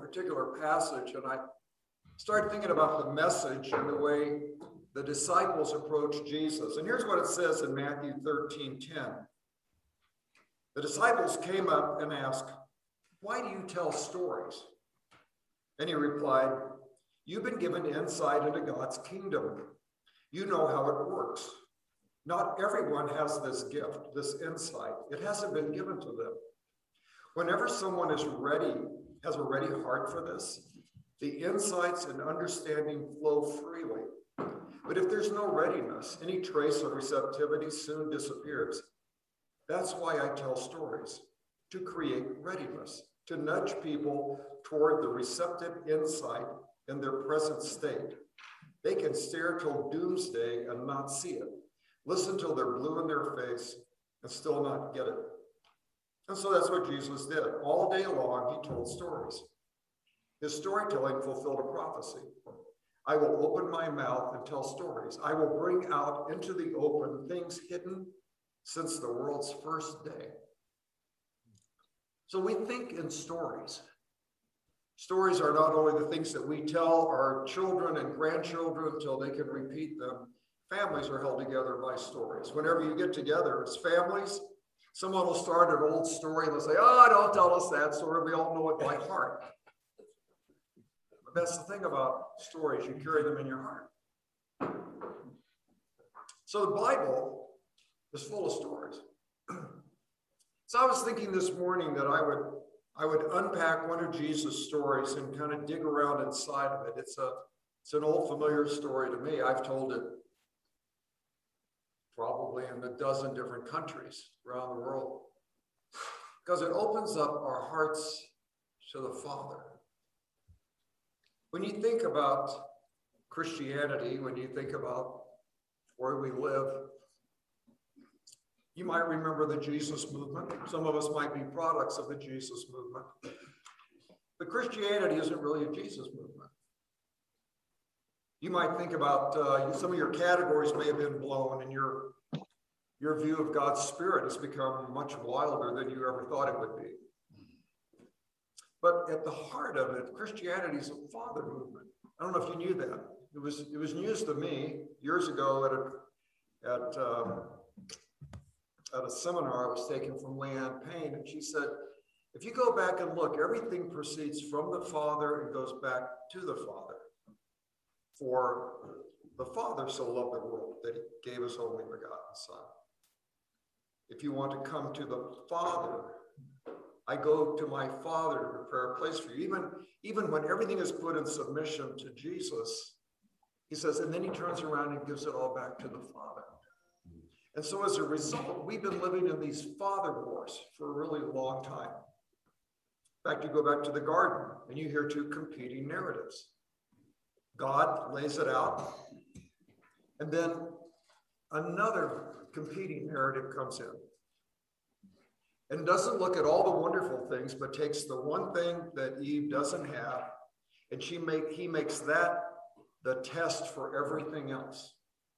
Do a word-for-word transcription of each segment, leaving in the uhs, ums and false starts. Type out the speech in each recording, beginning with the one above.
particular passage, and I started thinking about the message and the way the disciples approached Jesus. And here's what it says in Matthew thirteen ten. The disciples came up and asked, "Why do you tell stories?" And he replied, "You've been given insight into God's kingdom. You know how it works. Not everyone has this gift, this insight. It hasn't been given to them. Whenever someone is ready, has a ready heart for this, the insights and understanding flow freely. But if there's no readiness, any trace of receptivity soon disappears. That's why I tell stories, to create readiness, to nudge people toward the receptive insight in their present state. They can stare till doomsday and not see it, listen till they're blue in their face and still not get it." And so that's what Jesus did. All day long, he told stories. His storytelling fulfilled a prophecy. I will open my mouth and tell stories. I will bring out into the open things hidden since the world's first day. So we think in stories. Stories are not only the things that we tell our children and grandchildren until they can repeat them. Families are held together by stories. Whenever you get together as families, someone will start an old story and they'll say, "Oh, don't tell us that story. We all know it by heart." But that's the thing about stories. You carry them in your heart. So the Bible is full of stories. So I was thinking this morning that I would I would unpack one of Jesus' stories and kind of dig around inside of it. It's a it's an old familiar story to me. I've told it probably in a dozen different countries around the world, because it opens up our hearts to the Father. When you think about Christianity, when you think about where we live, you might remember the Jesus movement. Some of us might be products of the Jesus movement. But Christianity isn't really a Jesus movement. You might think about uh, some of your categories may have been blown, and your, your view of God's Spirit has become much wilder than you ever thought it would be. But at the heart of it, Christianity is a Father movement. I don't know if you knew that. It was it was news to me years ago at a at um, at a seminar I was taking from Leanne Payne, and she said, if you go back and look, everything proceeds from the Father and goes back to the Father. For the Father so loved the world that he gave his only begotten Son. If you want to come to the Father, I go to my Father to prepare a place for you. Even, even when everything is put in submission to Jesus, he says, and then he turns around and gives it all back to the Father. And so as a result, we've been living in these father wars for a really long time. In fact, you go back to the garden and you hear two competing narratives. God lays it out, and then another competing narrative comes in and doesn't look at all the wonderful things, but takes the one thing that Eve doesn't have, and she make, he makes that the test for everything else.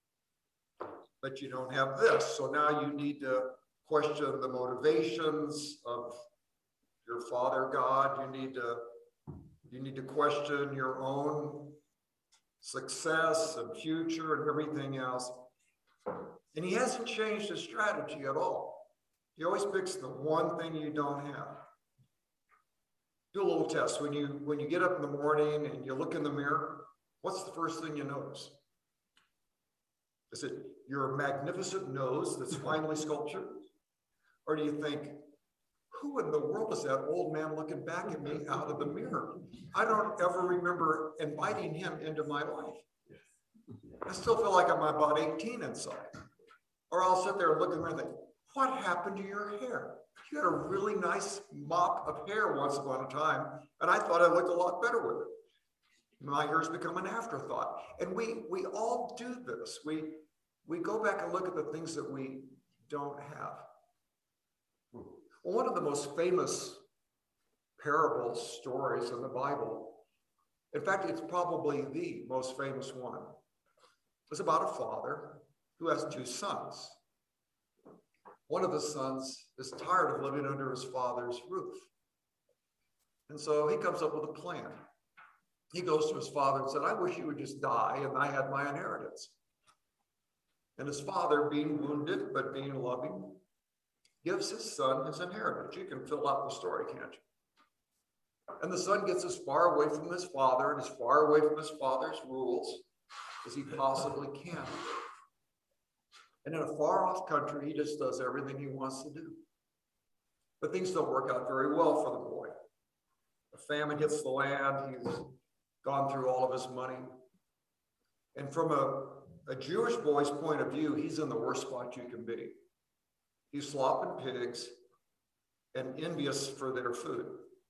But you don't have this, so now you need to question the motivations of your Father God. You need to, you need to question your own success and future and everything else. And he hasn't changed his strategy at all. He always picks the one thing you don't have. Do a little test. When you, when you get up in the morning and you look in the mirror, what's the first thing you notice? Is it your magnificent nose that's finely sculptured? Or do you think, who in the world is that old man looking back at me out of the mirror? I don't ever remember inviting him into my life. I still feel like I'm about eighteen inside. Or I'll sit there and look at him and think, what happened to your hair? You had a really nice mop of hair once upon a time, and I thought I looked a lot better with it. My hair's become an afterthought. And we we all do this. We, we go back and look at the things that we don't have. Well, one of the most famous parable stories in the Bible, in fact, it's probably the most famous one, is about a father who has two sons. One of the sons is tired of living under his father's roof. And so he comes up with a plan. He goes to his father and said, I wish you would just die and I had my inheritance. And his father, being wounded, but being loving, gives his son his inheritance. You can fill out the story, can't you? And the son gets as far away from his father and as far away from his father's rules as he possibly can. And in a far-off country, he just does everything he wants to do. But things don't work out very well for the boy. A famine hits the land. He's gone through all of his money. And from a, a Jewish boy's point of view, he's in the worst spot you can be. He's slopping pigs and envious for their food.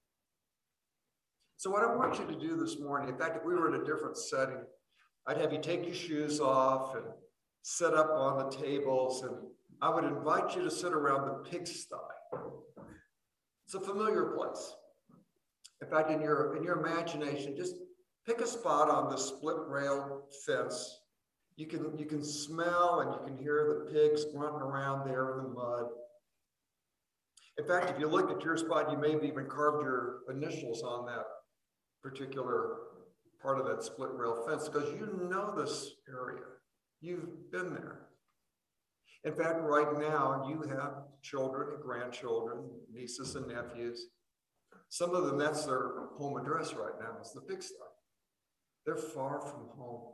So what I want you to do this morning, in fact, if we were in a different setting, I'd have you take your shoes off and sit up on the tables, and I would invite you to sit around the pigsty. It's a familiar place. In fact, in your, in your imagination, just pick a spot on the split rail fence. You can, you can smell and you can hear the pigs grunting around there in the mud. In fact, if you look at your spot, you may have even carved your initials on that particular part of that split rail fence because you know this area. You've been there. In fact, right now, you have children and grandchildren, nieces and nephews. Some of them, that's their home address right now, is the pigsty. They're far from home.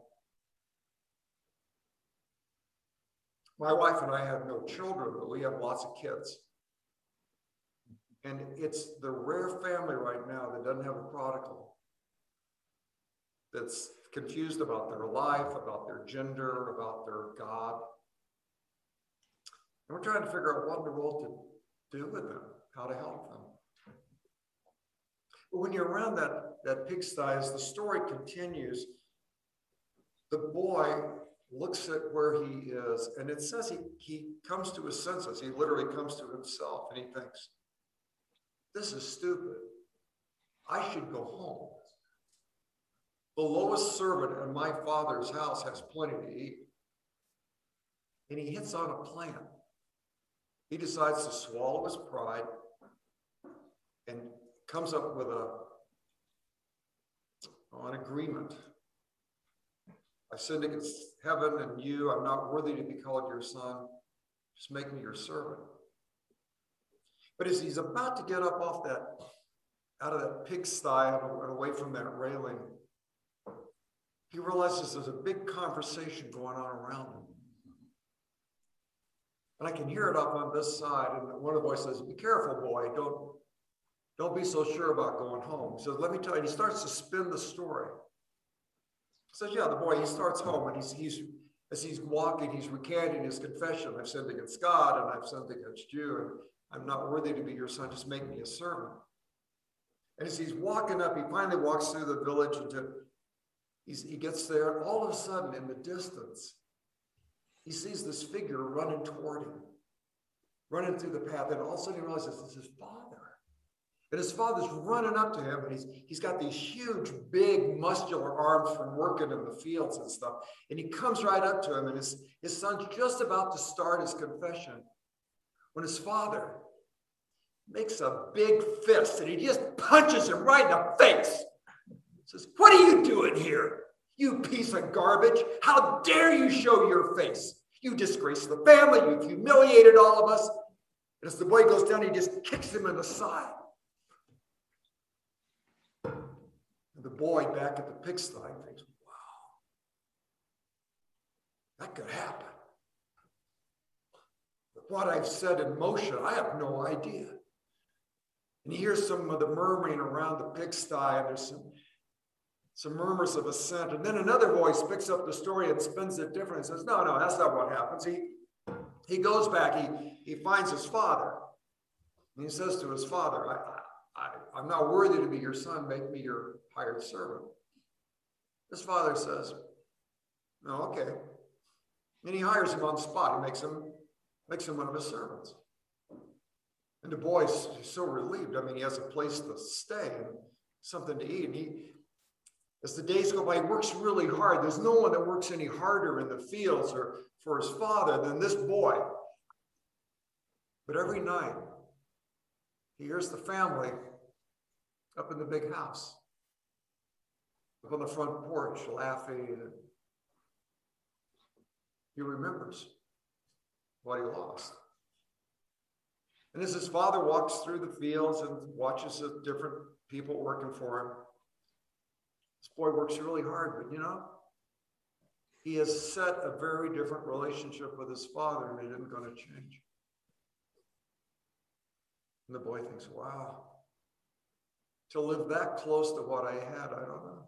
My wife and I have no children, but we have lots of kids. And it's the rare family right now that doesn't have a prodigal, that's confused about their life, about their gender, about their God. And we're trying to figure out what in the world to do with them, how to help them. But when you're around that, that pigsty, as the story continues, the boy looks at where he is, and it says he, he comes to his senses. He literally comes to himself, and he thinks, this is stupid. I should go home. The lowest servant in my father's house has plenty to eat. And he hits on a plan. He decides to swallow his pride and comes up with a, an agreement. I've sinned against heaven and you. I'm not worthy to be called your son. Just make me your servant. But as he's about to get up off that, out of that pigsty and away from that railing, he realizes there's a big conversation going on around him. And I can hear it up on this side. And one of the boys says, be careful, boy. Don't, don't be so sure about going home. He says, let me tell you. And he starts to spin the story. He says, yeah, the boy, he starts home. And he's, he's as he's walking, he's recanting his confession. I've sinned against God, and I've sinned against you. And I'm not worthy to be your son. Just make me a servant. And as he's walking up, he finally walks through the village into, he's, he gets there. And all of a sudden, in the distance, he sees this figure running toward him, running through the path. And all of a sudden he realizes it's his father. And his father's running up to him. And he's, he's got these huge, big, muscular arms from working in the fields and stuff. And he comes right up to him. And his, his son's just about to start his confession when his father makes a big fist. And he just punches him right in the face. He says, what are you doing here? You piece of garbage. How dare you show your face? You disgraced the family. You've humiliated all of us. And as the boy goes down, he just kicks him in the side. And the boy back at the pigsty thinks, wow, that could happen. But what I've set in motion, I have no idea. And he hears some of the murmuring around the pigsty, and there's some Some murmurs of assent. And then another voice picks up the story and spins it different and says, no, no, that's not what happens. He, he goes back, he, he finds his father. And he says to his father, I, I, I'm not worthy to be your son. Make me your hired servant. His father says, no, okay. And he hires him on the spot. He makes him, makes him one of his servants. And the boy's so relieved. I mean, he has a place to stay and something to eat. And he, as the days go by, he works really hard. There's no one that works any harder in the fields or for his father than this boy. But every night, he hears the family up in the big house, up on the front porch, laughing. And he remembers what he lost. And as his father walks through the fields and watches the different people working for him, this boy works really hard, but you know, he has set a very different relationship with his father, and it isn't going to change. And the boy thinks, wow, to live that close to what I had, I don't know.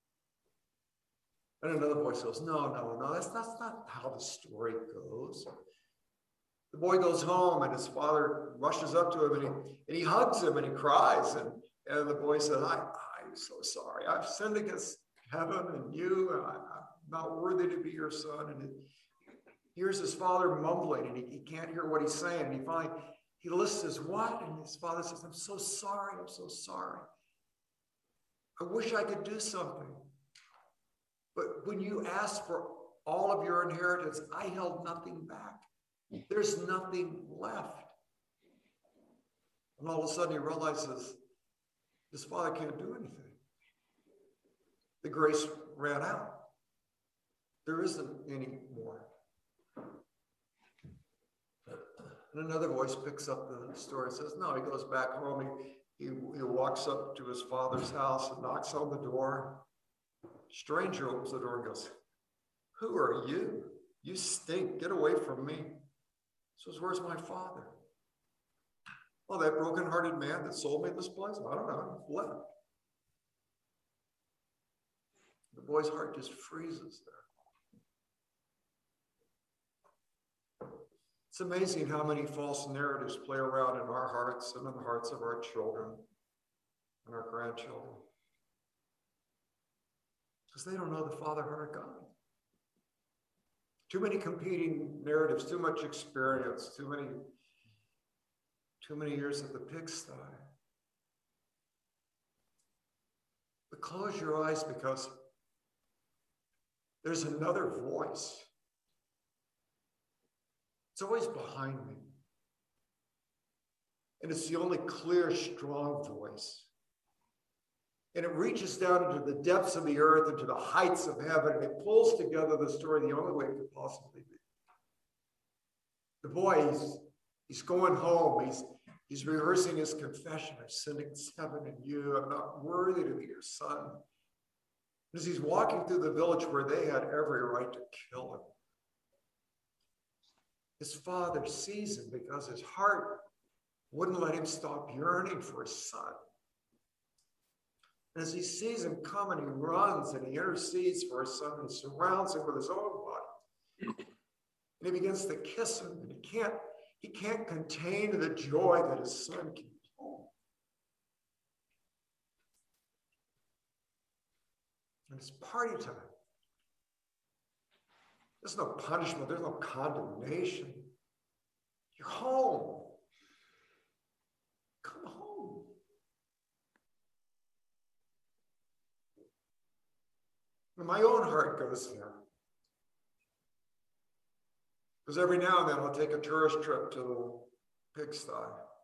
And another voice goes, no, no, no, that's, that's not how the story goes. The boy goes home, and his father rushes up to him, and he, and he hugs him, and he cries. And, and the boy said, I, I'm so sorry. I've sinned against heaven and you, and I, I'm not worthy to be your son. And he hears his father mumbling, and he, he can't hear what he's saying. And he finally, he listens, says, what? And his father says, I'm so sorry. I'm so sorry. I wish I could do something. But when you asked for all of your inheritance, I held nothing back. There's nothing left. And all of a sudden he realizes his father can't do anything. The grace ran out. There isn't any more. And another voice picks up the story and says, no, he goes back home. He, he, he walks up to his father's house and knocks on the door. Stranger opens the door and goes, who are you? You stink. Get away from me. He says, where's my father? Well, that broken-hearted man that sold me this place? I don't know. He left. The boy's heart just freezes there. It's amazing how many false narratives play around in our hearts and in the hearts of our children and our grandchildren. Because they don't know the Father heart of God. Too many competing narratives, too much experience, too many, too many years at the pigsty. But close your eyes, because there's another voice. It's always behind me. And it's the only clear, strong voice. And it reaches down into the depths of the earth, into the heights of heaven, and it pulls together the story the only way it could possibly be. The boy, he's, he's going home. He's, he's rehearsing his confession. I've sinned against heaven and you. I'm not worthy to be your son. As he's walking through the village where they had every right to kill him, his father sees him because his heart wouldn't let him stop yearning for his son. And as he sees him coming, he runs and he intercedes for his son and surrounds him with his own body. And he begins to kiss him, and he can't, he can't contain the joy that his son came home. And it's party time. There's no punishment, there's no condemnation. You're home. Come home. And my own heart goes there. Because every now and then I'll take a tourist trip to the pigsty.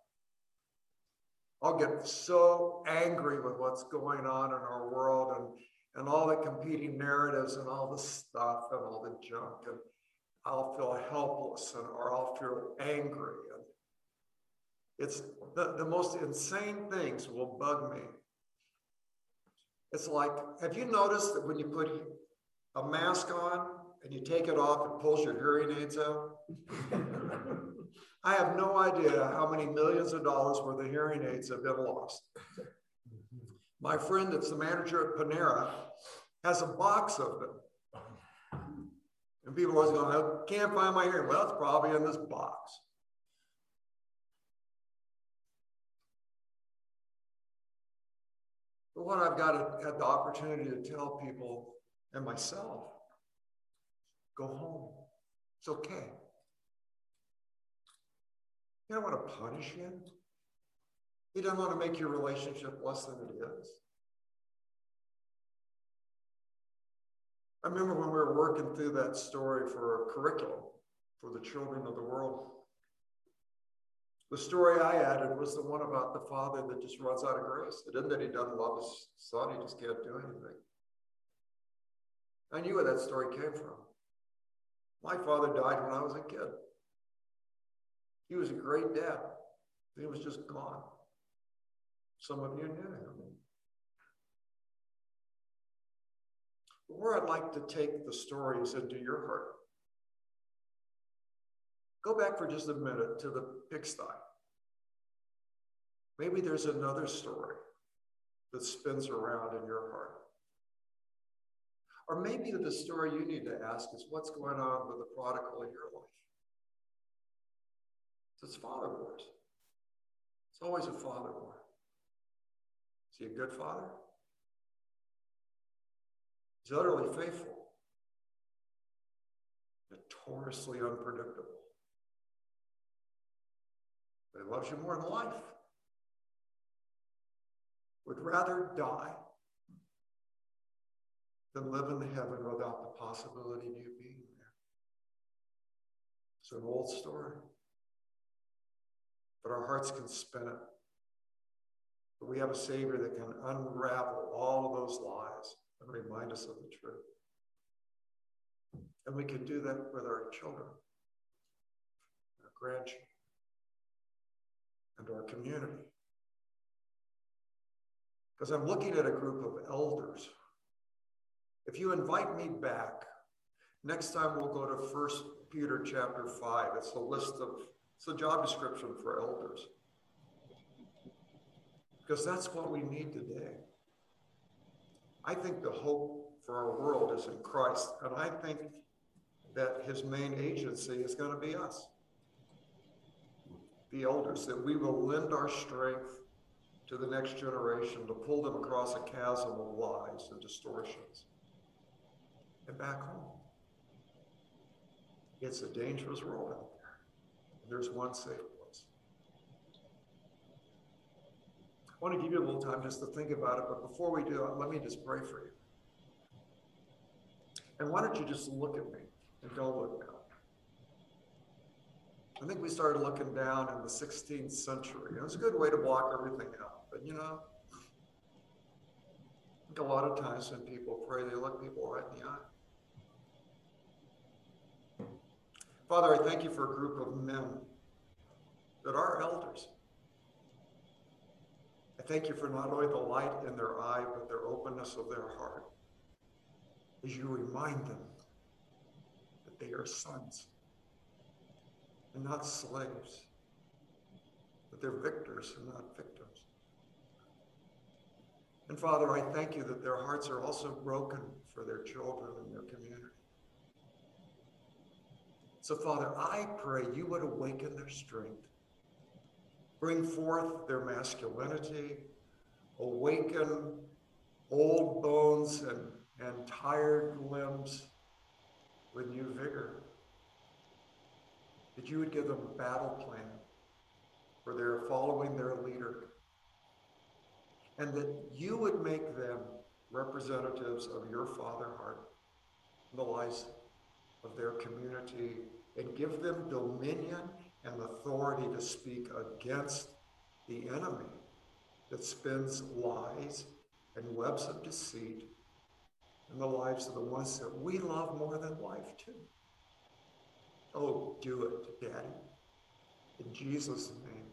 I'll get so angry with what's going on in our world, and, and all the competing narratives and all the stuff and all the junk. And I'll feel helpless, and, or I'll feel angry. And it's the, the most insane things will bug me. It's like, have you noticed that when you put a mask on and you take it off, it pulls your hearing aids out? I have no idea how many millions of dollars worth of hearing aids have been lost. My friend that's the manager at Panera has a box of them. And people are always going, I can't find my hearing. Well, it's probably in this box. But what I've got to, had the opportunity to tell people and myself, go home. It's okay. He don't want to punish you. He doesn't want to make your relationship less than it is. I remember when we were working through that story for a curriculum for the children of the world. The story I added was the one about the father that just runs out of grace. It isn't that he doesn't love his son, he just can't do anything. I knew where that story came from. My father died when I was a kid. He was a great dad. He was just gone. Some of you knew him. Where I'd like to take the stories into your heart. Go back for just a minute to the pigsty. Maybe there's another story that spins around in your heart. Or maybe the story you need to ask is what's going on with the prodigal in your life. It's father wars. It's always a father war. Is he a good father? He's utterly faithful, notoriously unpredictable. But he loves you more than life. Would rather die than live in heaven without the possibility of you being there. It's an old story, but our hearts can spin it. But we have a Savior that can unravel all of those lies and remind us of the truth. And we can do that with our children, our grandchildren, and our community. Because I'm looking at a group of elders. If you invite me back, next time we'll go to First Peter chapter five. It's a list of, it's a job description for elders. Because that's what we need today. I think the hope for our world is in Christ, and I think that his main agency is going to be us, the elders, that we will lend our strength to the next generation to pull them across a chasm of lies and distortions and back home. It's a dangerous world out there. There's one safe place. I want to give you a little time just to think about it, but before we do it, let me just pray for you. And why don't you just look at me and don't look down. I think we started looking down in the sixteenth century. It was a good way to block everything out. But you know, I think a lot of times when people pray, they look people right in the eye. Father, I thank you for a group of men that are elders. I thank you for not only the light in their eye, but their openness of their heart. As you remind them that they are sons and not slaves, that they're victors and not victims. And Father, I thank you that their hearts are also broken for their children and their community. So Father, I pray you would awaken their strength, bring forth their masculinity, awaken old bones and, and tired limbs with new vigor. That you would give them a battle plan where they're following their leader. And that you would make them representatives of your Father heart in the lives of their community and give them dominion and authority to speak against the enemy that spins lies and webs of deceit in the lives of the ones that we love more than life too. Oh, do it, Daddy. In Jesus' name.